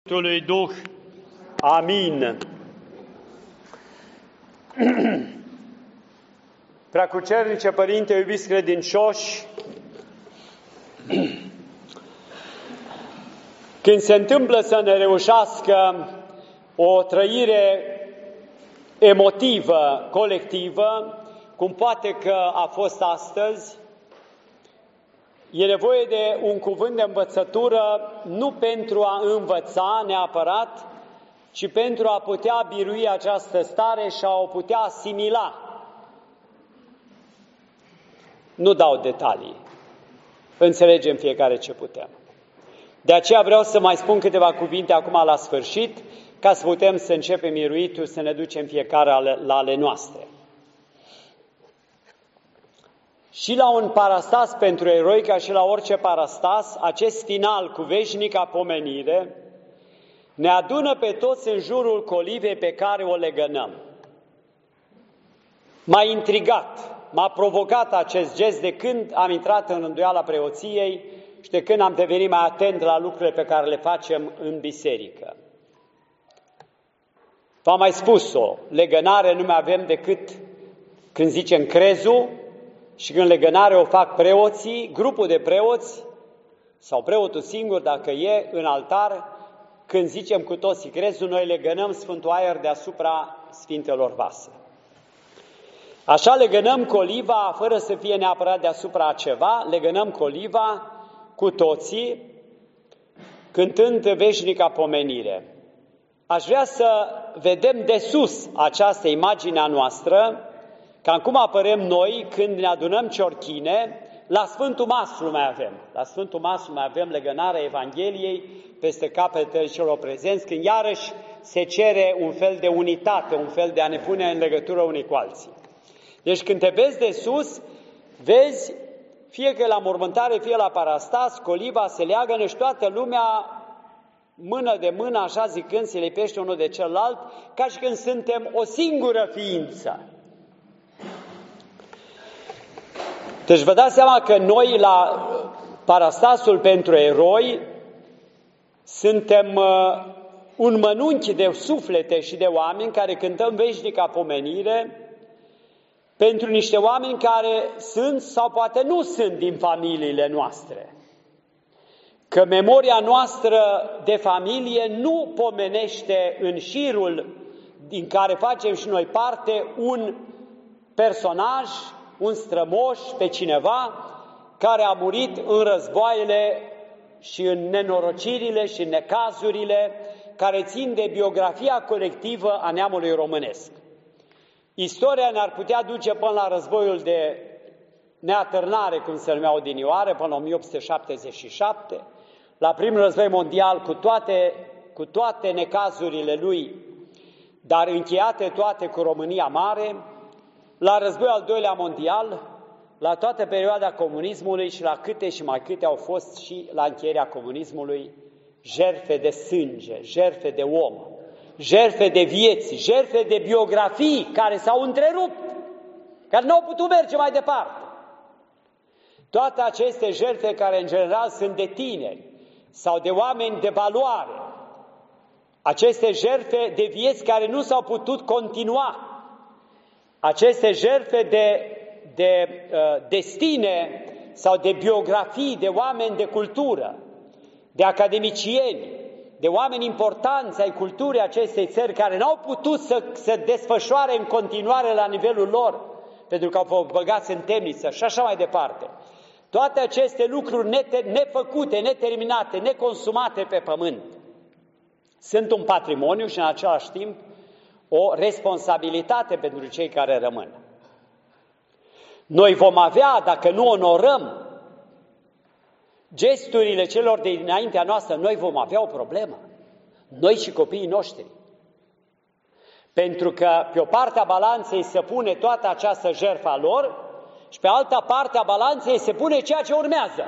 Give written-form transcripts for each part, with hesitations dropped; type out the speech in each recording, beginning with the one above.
Sfântului Duh. Amin. Preacucernice Părinte, iubiți credincioși, când se întâmplă să ne reușească o trăire emotivă, colectivă, cum poate că a fost astăzi, e nevoie de un cuvânt de învățătură, nu pentru a învăța neapărat, ci pentru a putea birui această stare și a o putea asimila. Nu dau detalii, înțelegem fiecare ce putem. De aceea vreau să mai spun câteva cuvinte acum la sfârșit, ca să putem să începem miruitul, să ne ducem fiecare la ale noastre. Și la un parastas pentru eroi, ca și la orice parastas, acest final cu veșnica pomenire ne adună pe toți în jurul colivei pe care o legănăm. M-a intrigat, m-a provocat acest gest de când am intrat în rânduiala preoției și de când am devenit mai atent la lucrurile pe care le facem în biserică. V-am mai spus-o, legănare nu mai avem decât când zicem crezul, și când legănare o fac preoții, grupul de preoți, sau preotul singur, dacă e, în altar, când zicem cu toții crezul, noi legănăm Sfântul Aer deasupra Sfintelor Vase. Așa legănăm coliva, fără să fie neapărat deasupra a ceva, legănăm coliva cu toții, cântând veșnica pomenire. Aș vrea să vedem de sus această imagine a noastră, cam cum apărem noi când ne adunăm ciorchine, la Sfântul Maslu mai avem. La Sfântul Maslu mai avem legănarea Evangheliei peste capetele celor prezenți, când iarăși se cere un fel de unitate, un fel de a ne pune în legătură unii cu alții. Deci când te vezi de sus, vezi, fie că la mormântare, fie la parastas, coliva se leagă și toată lumea, mână de mână, așa zicând, se lipește unul de celălalt, ca și când suntem o singură ființă. Deci vă dați seama că noi la parastasul pentru eroi suntem un mănunchi de suflete și de oameni care cântăm veșnica pomenire pentru niște oameni care sunt sau poate nu sunt din familiile noastre. Că memoria noastră de familie nu pomenește în șirul din care facem și noi parte un personaj, un strămoș, pe cineva care a murit în războaiele și în nenorocirile și în necazurile care țin de biografia colectivă a neamului românesc. Istoria ne-ar putea duce până la războiul de neatârnare, cum se numea odinioară, până la 1877, la primul război mondial cu toate necazurile lui, dar încheiate toate cu România Mare, la războiul al doilea mondial, la toată perioada comunismului și la câte și mai câte au fost și la încheierea comunismului jertfe de sânge, jertfe de om, jertfe de vieți, jertfe de biografii care s-au întrerupt, care nu au putut merge mai departe. Toate aceste jertfe care în general sunt de tineri sau de oameni de valoare, aceste jertfe de vieți care nu s-au putut continua, aceste jertfe de destine sau de biografii de oameni de cultură, de academicieni, de oameni importanți ai culturii acestei țări care n-au putut să desfășoare în continuare la nivelul lor, pentru că au fost băgați în temniță și așa mai departe. Toate aceste lucruri nefăcute, neterminate, neconsumate pe pământ sunt un patrimoniu și în același timp o responsabilitate pentru cei care rămân. Noi vom avea, dacă nu onorăm gesturile celor de dinaintea noastră, noi vom avea o problemă. Noi și copiii noștri. Pentru că pe o parte a balanței se pune toată această jertfă a lor și pe alta parte a balanței se pune ceea ce urmează.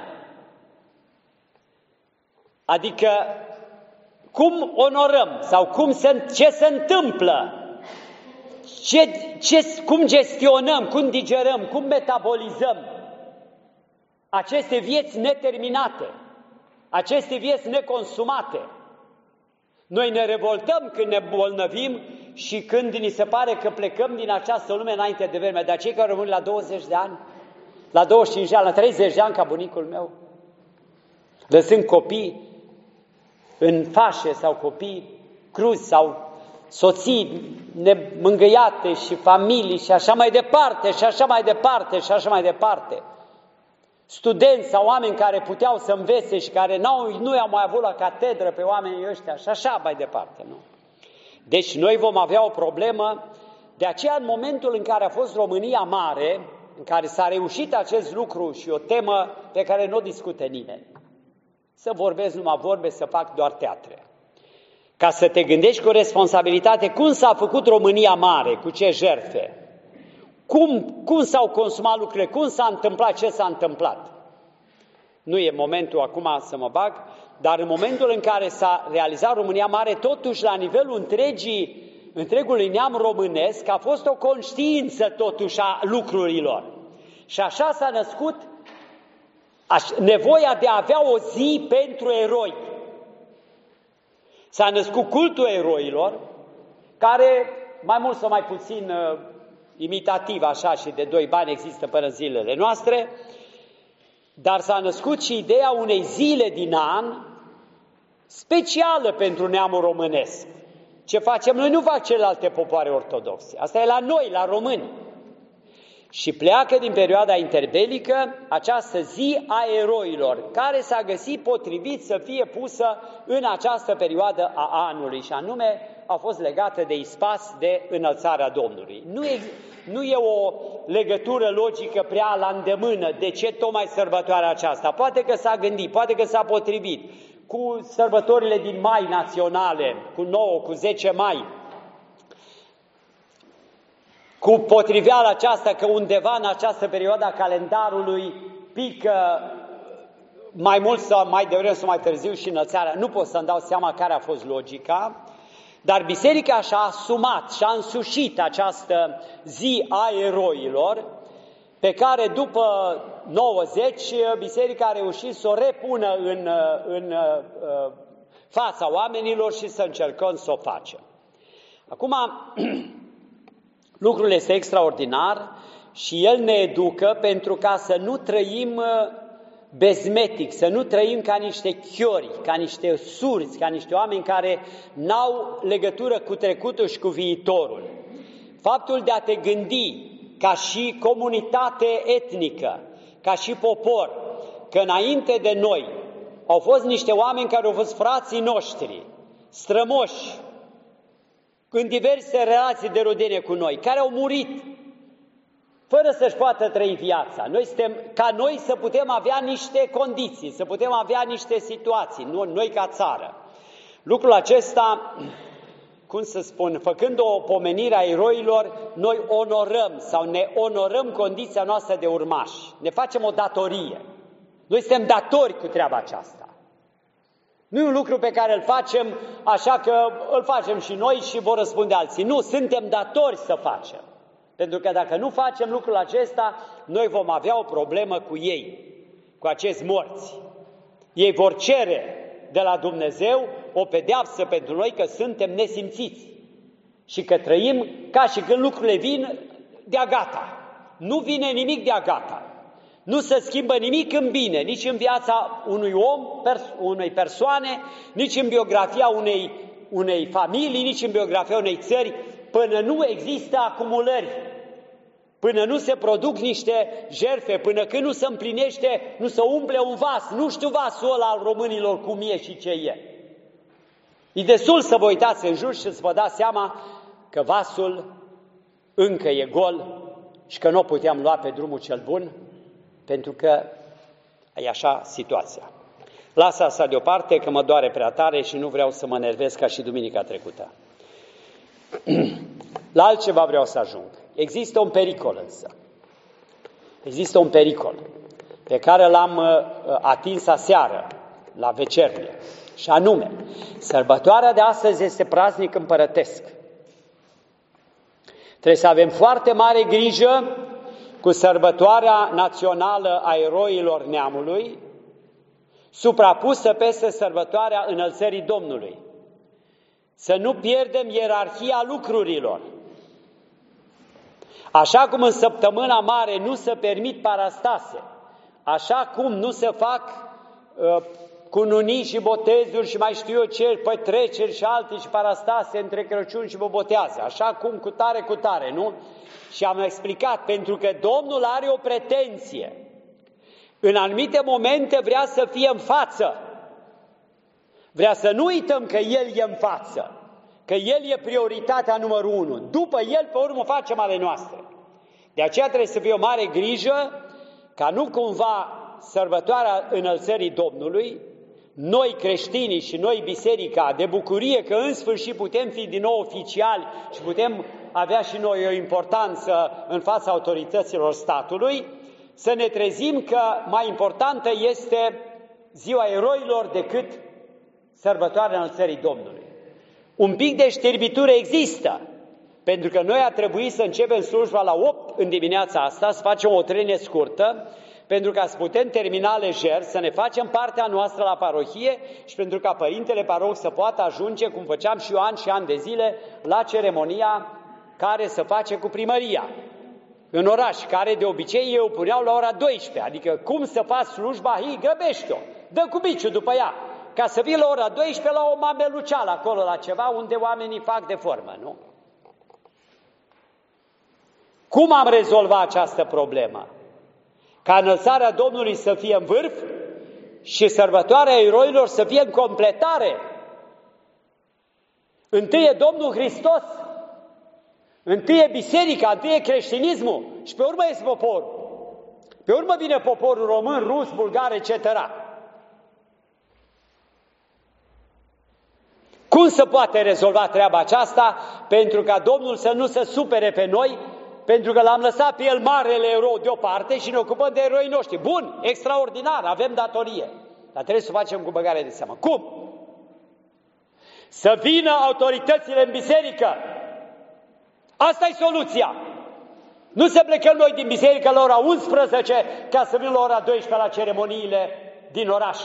Adică cum onorăm sau ce se întâmplă, cum gestionăm, cum digerăm, cum metabolizăm aceste vieți neterminate, aceste vieți neconsumate, Noi ne revoltăm când ne bolnăvim și când ni se pare că plecăm din această lume înainte de vreme. Dar cei care rămân la 20 de ani, la 25 de ani, la 30 de ani, ca bunicul meu, lăsând copii în fașe sau copii cruzi sau soții nemângâiate și familii și așa mai departe, și așa mai departe, și așa mai departe. Studenți sau oameni care puteau să învețe și care nu i-au mai avut la catedră pe oamenii ăștia și așa mai departe. Nu? Deci noi vom avea o problemă, de aceea în momentul în care a fost România mare, în care s-a reușit acest lucru și o temă pe care nu o discută nimeni, să vorbesc numai vorbe, să fac doar teatre. Ca să te gândești cu responsabilitate cum s-a făcut România mare, cu ce jertfe, cum s-au consumat lucrurile, cum s-a întâmplat, ce s-a întâmplat. Nu e momentul acum să mă bag, dar în momentul în care s-a realizat România mare, totuși la nivelul întregului neam românesc a fost o conștiință totuși a lucrurilor. Și așa s-a născut nevoia de a avea o zi pentru eroi. S-a născut cultul eroilor, care mai mult sau mai puțin imitativ așa și de 2 bani există până zilele noastre, dar s-a născut și ideea unei zile din an specială pentru neamul românesc. Ce facem noi nu fac celelalte popoare ortodoxe. Asta e la noi, la români. Și pleacă din perioada interbelică această zi a eroilor, care s-a găsit potrivit să fie pusă în această perioadă a anului, și anume a fost legată de ispas, de înălțarea Domnului. Nu e o legătură logică prea la îndemână de ce tocmai sărbătoarea aceasta. Poate că s-a gândit, poate că s-a potrivit cu sărbătorile din mai naționale, cu 9, cu 10 mai, cu potriveala aceasta că undeva în această perioadă a calendarului pică mai mult sau mai devreme sau mai târziu și înălțarea. Nu pot să-mi dau seama care a fost logica, dar biserica și-a asumat și-a însușit această zi a eroilor, pe care după 90 biserica a reușit să o repună în fața oamenilor și să încercăm să o facem. Acum, lucrul este extraordinar și el ne educă pentru ca să nu trăim bezmetic, să nu trăim ca niște chiori, ca niște surzi, ca niște oameni care n-au legătură cu trecutul și cu viitorul. Faptul de a te gândi ca și comunitate etnică, ca și popor, că înainte de noi au fost niște oameni care au fost frații noștri, strămoși, în diverse relații de rudenie cu noi, care au murit fără să-și poată trăi viața. Ca noi să putem avea niște condiții, să putem avea niște situații, noi ca țară. Lucrul acesta, cum să spun, făcând o pomenire a eroilor, noi onorăm sau ne onorăm condiția noastră de urmași. Ne facem o datorie. Noi suntem datori cu treaba aceasta. Nu e un lucru pe care îl facem așa că îl facem și noi și vor răspunde alții. Nu, suntem datori să facem. Pentru că dacă nu facem lucrul acesta, noi vom avea o problemă cu ei, cu acești morți. Ei vor cere de la Dumnezeu o pedeapsă pentru noi că suntem nesimțiți și că trăim ca și când lucrurile vin de-a gata. Nu vine nimic de-a gata. Nu se schimbă nimic în bine, nici în viața unui om, unei persoane, nici în biografia unei familii, nici în biografia unei țări, până nu există acumulări, până nu se produc niște jertfe, până când nu se împlinește, nu se umple un vas. Nu știu vasul ăla al românilor cum e și ce e. E destul să vă uitați în jur și să vă dați seama că vasul încă e gol și că nu o puteam lua pe drumul cel bun, pentru că e așa situația. Lasă asta deoparte, că mă doare prea tare și nu vreau să mă enervez ca și duminica trecută. La altceva vreau să ajung. Există un pericol însă. Există un pericol pe care l-am atins aseară la vecernie. Și anume, sărbătoarea de astăzi este praznic împărătesc. Trebuie să avem foarte mare grijă cu sărbătoarea națională a eroilor neamului, suprapusă peste sărbătoarea înălțării Domnului. să nu pierdem ierarhia lucrurilor. Așa cum în săptămâna mare nu se permit parastase, așa cum nu se fac cununii și botezuri și mai știu eu ce, petreceri și alte și parastase între Crăciun și bobotează, așa cum cu tare, nu? Și am explicat, pentru că Domnul are o pretenție. În anumite momente vrea să fie în față. Vrea să nu uităm că El e în față, că El e prioritatea numărul 1. După El, pe urmă, facem ale noastre. De aceea trebuie să fie o mare grijă ca nu cumva sărbătoarea înălțării Domnului, noi creștinii și noi biserica, de bucurie că în sfârșit putem fi din nou oficiali și putem avea și noi o importanță în fața autorităților statului, să ne trezim că mai importantă este ziua eroilor decât sărbătoarea înălțării Domnului. Un pic de știrbitură există, pentru că noi a trebuit să începem slujba la 8 în dimineața asta, să facem o trenie scurtă, pentru ca să putem termina lejer, să ne facem partea noastră la parohie și pentru ca Părintele Paroh să poată ajunge, cum făceam și eu ani și ani de zile, la ceremonia care se face cu primăria în oraș, care de obicei eu puneau la ora 12, adică cum să faci slujba, grăbește-o, dă cu biciul după ea, ca să vii la ora 12 la o mameluceală acolo, la ceva unde oamenii fac de formă, nu? Cum am rezolvat această problemă? Ca înălțarea Domnului să fie în vârf și sărbătoarea eroilor să fie în completare. Întâi e Domnul Hristos, întâi e biserica, întâi e creștinismul și pe urmă este poporul. Pe urmă vine poporul român, rus, bulgar, etc. Cum se poate rezolva treaba aceasta? Pentru ca Domnul să nu se supere pe noi, pentru că l-am lăsat pe El marele erou deoparte și ne ocupăm de eroii noștri. Bun, extraordinar, avem datorie, dar trebuie să o facem cu băgare de seamă. Cum? Să vină autoritățile în biserică. Asta e soluția. Nu să plecăm noi din biserică la ora 11 ca să vină la ora 12 la ceremoniile din oraș.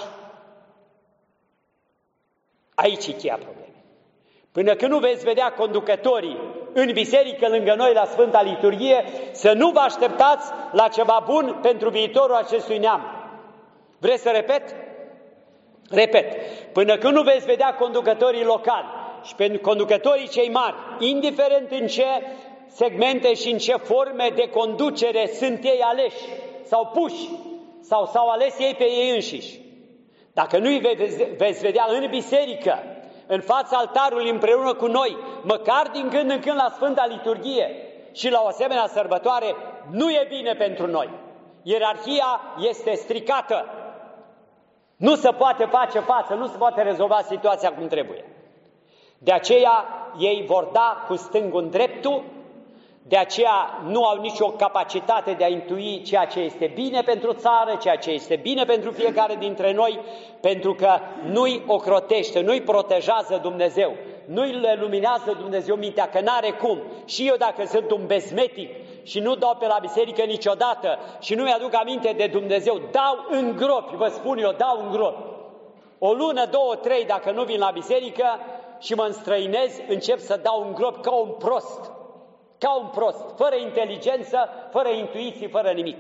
Aici e cheia problemei. Până când nu veți vedea conducătorii în biserică lângă noi la Sfânta Liturghie, să nu vă așteptați la ceva bun pentru viitorul acestui neam. Vreți să repet? Repet. Până când nu veți vedea conducătorii locali și pentru conducătorii cei mari, indiferent în ce segmente și în ce forme de conducere sunt ei aleși sau puși sau s-au ales ei pe ei înșiși, dacă nu-i veți vedea în biserică, în fața altarului împreună cu noi, măcar din când în când la Sfânta Liturghie și la o asemenea sărbătoare, nu e bine pentru noi. Ierarhia este stricată. Nu se poate face față, nu se poate rezolva situația cum trebuie. De aceea ei vor da cu stângul în dreptul, de aceea nu au nicio capacitate de a intui ceea ce este bine pentru țară, ceea ce este bine pentru fiecare dintre noi, pentru că nu-i ocrotește, nu-i protejează Dumnezeu, nu-i le luminează Dumnezeu mintea, că n-are cum. Și eu dacă sunt un bezmetic și nu dau pe la biserică niciodată și nu mi-aduc aminte de Dumnezeu, dau în gropi, vă spun eu, dau în gropi. O lună, 2, 3, dacă nu vin la biserică și mă înstrăinez, încep să dau în gropi ca un prost. Ca un prost, fără inteligență, fără intuiții, fără nimic.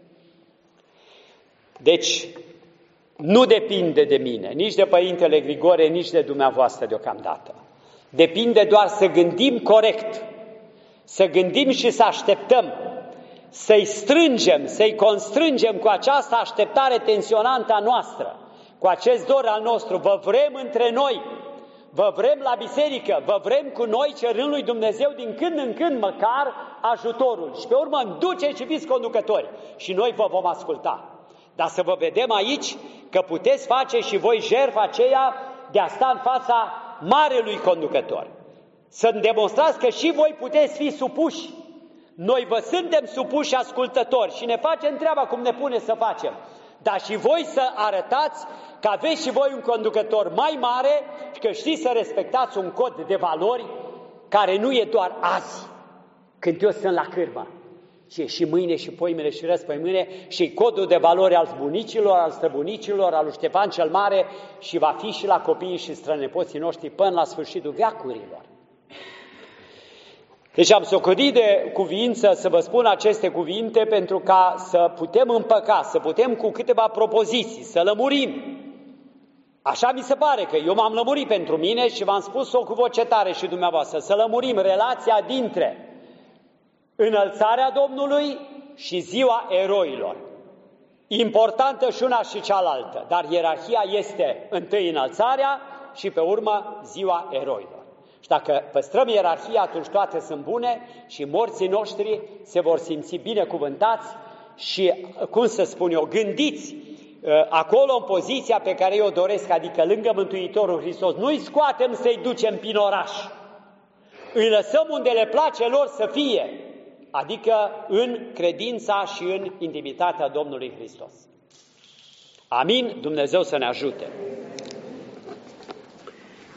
Deci, nu depinde de mine, nici de Părintele Grigore, nici de dumneavoastră deocamdată. Depinde doar să gândim corect, să gândim și să așteptăm, să-i strângem, să-i constrângem cu această așteptare tensionantă a noastră, cu acest dor al nostru. Vă vrem între noi, vă vrem la biserică, vă vrem cu noi, cerând lui Dumnezeu din când în când măcar ajutorul. Și pe urmă îmi duceți și fiți conducători și noi vă vom asculta. Dar să vă vedem aici că puteți face și voi jertfa aceea de a sta în fața marelui conducător. Să-mi demonstrați că și voi puteți fi supuși. Noi vă suntem supuși ascultători și ne facem treaba cum ne pune să facem. Dar și voi să arătați că aveți și voi un conducător mai mare și că știți să respectați un cod de valori care nu e doar azi, când eu sunt la cârmă, Ce și mâine și poimâine și răspăimâine și codul de valori al bunicilor, al străbunicilor, al lui Ștefan cel Mare și va fi și la copiii și strănepoții noștri până la sfârșitul veacurilor. Deci am socotit de cuviință să vă spun aceste cuvinte pentru ca să putem împăca, să putem cu câteva propoziții, să lămurim. Așa mi se pare că eu m-am lămurit pentru mine și v-am spus-o cu voce tare și dumneavoastră, să lămurim relația dintre înălțarea Domnului și ziua eroilor. Importantă și una și cealaltă, dar ierarhia este întâi înălțarea și pe urmă ziua eroilor. Și dacă păstrăm ierarhia, atunci toate sunt bune și morții noștri se vor simți binecuvântați și, cum să spun eu, gândiți acolo în poziția pe care eu o doresc, adică lângă Mântuitorul Hristos. Nu-i scoatem să-i ducem prin oraș, îi lăsăm unde le place lor să fie, adică în credința și în intimitatea Domnului Hristos. Amin? Dumnezeu să ne ajute!